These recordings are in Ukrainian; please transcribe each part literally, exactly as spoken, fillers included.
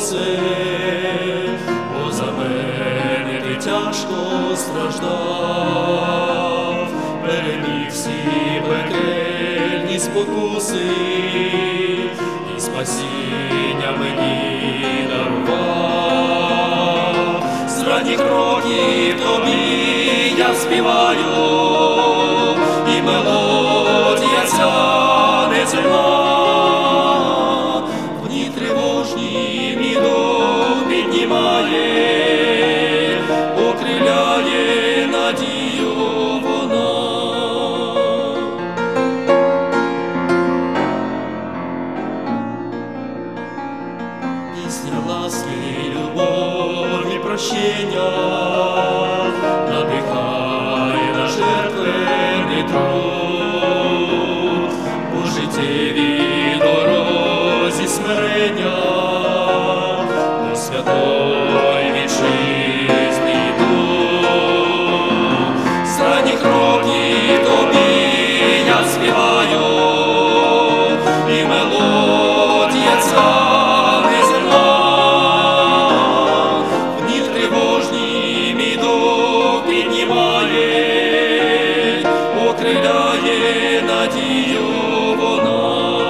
спаси, бо за мене ти тяжко страждав, переміг всі пекельні спокуси, і спасіння мені дарував. З ранніх років тобі я співаю, і мелодія ця неземна, в дні тривожні мій дух піднімає, окриляє надію вона. Пісня ласки, любові, прощення надихає на жертвений труд, у життєвій дорозі смирення до святої вітчизни йду. З ранніх років тобі я співаю, і мелодія ця окриляє надію вона.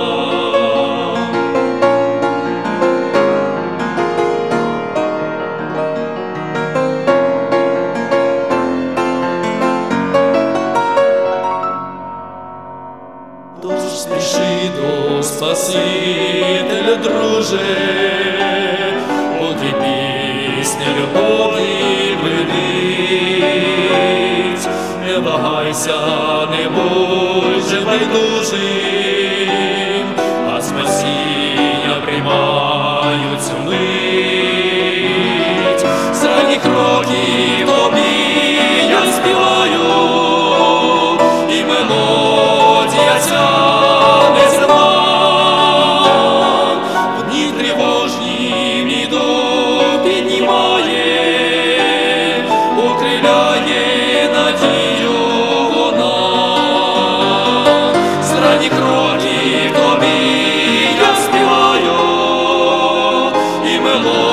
Тож спіши до Спасителя, друже, поки пісня любові бринить. Не вагайся, не будь же байдужим, а спасіння приймають цю мить. З ранніх років тобі я співаю, і мелодія ця неземна, в дні тривожні мій дух піднімає, окриляє надію вона. З ранніх років тобі я співаю, і мелодія